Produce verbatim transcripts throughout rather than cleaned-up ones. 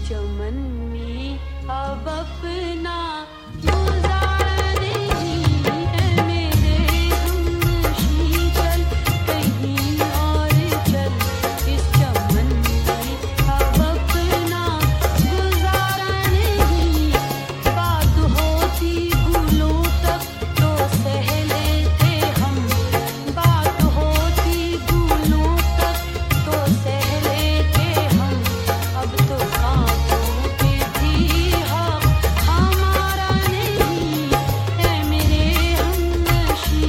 चमन में अब अपना गुजारा नहीं है मेरे हम शीतल कहीं और चल इस चमन में अब अपना गुजारा नहीं बात होती गुलों तक तो सह लेते हम बात होती गुलों तक तो सह लेते हम अब तो सांसों पे भी हक हमारा नहीं है मेरे हमनशीं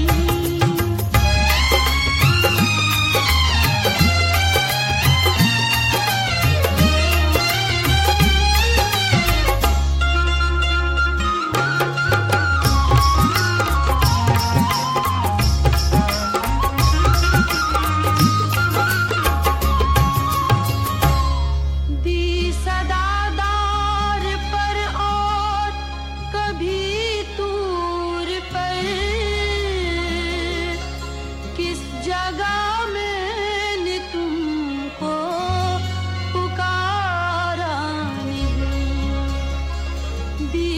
दी सदादार पर और कभी दूर पर किस जगह मैंने तुमको पुकारा नहीं दी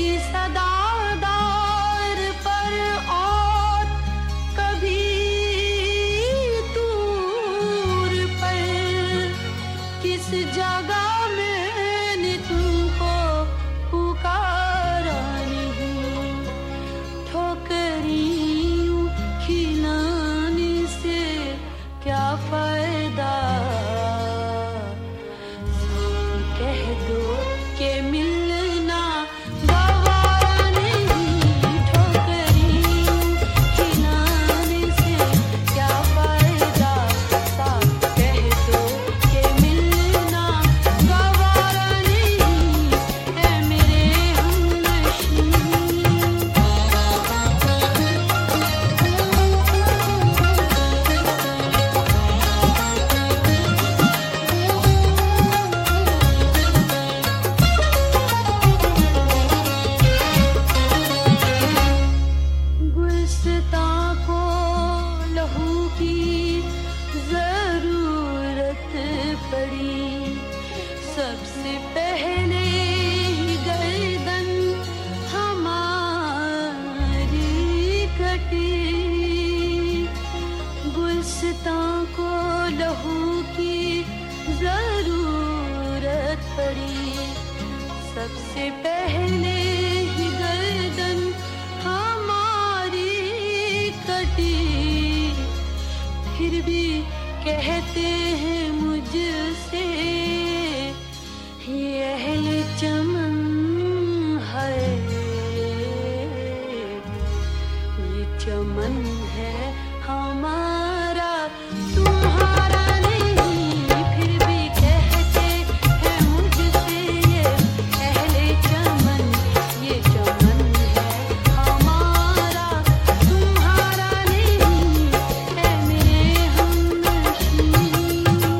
सदादार पर और कभी दूर पर किस जगह मैंने तुमको पुकारा नहीं ठोकरियों खिलाने से क्या फायदा साफ कह दो कि मिलना गवारा नहीं ठोकरियों खिलाने से क्या फायदा साफ कह दो कि मिलना गवारा नहीं है मेरे हमनशीं गुलसितां को लहू की जरूरत पड़ी सबसे पहले ही गर्दन हमारी कटी गुलसितां को लहू की जरूरत पड़ी सबसे पहले ही गर्दन हमारी कटी फिर भी कहते हैं मुझसे ये अहले चमन है ये चमन है हमारा तुम्हारा नहीं फिर भी कहते हैं मुझसे ये अहले चमन ये चमन है हमारा तुम्हारा नहीं है मेरे हमनशीं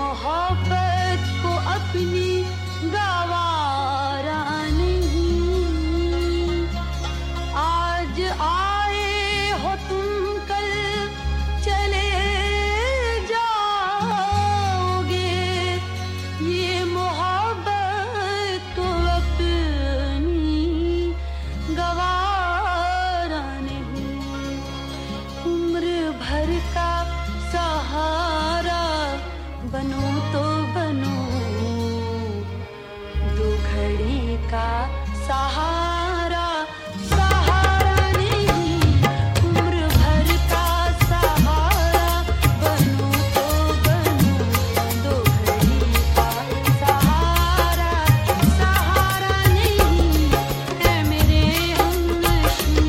मोहब्बत को अपनी गवारा नहीं। आज आए हो तुम कल चले जाओगे, ये मोहब्बत को अपनी गवारा नहीं। उम्र भर का सहारा बनो तो बनो, दो घड़ी का सहारा सहारा नहीं। उम्र भर का सहारा बनो तो बनो, दो घड़ी का सहारा सहारा नहीं। है मेरे हमनशीं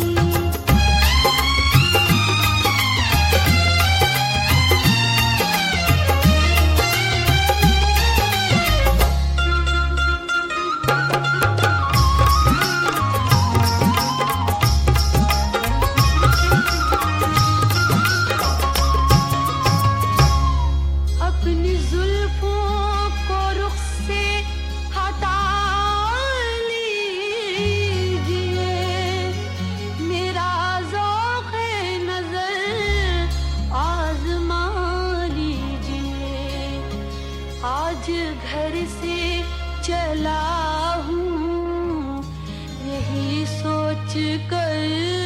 अपनी जुल्फों को रुख से हटा लीजिए, मेरा ज़ौक़े नज़र आज़मा लीजिए। आज घर से चला हूँ यही सोच कर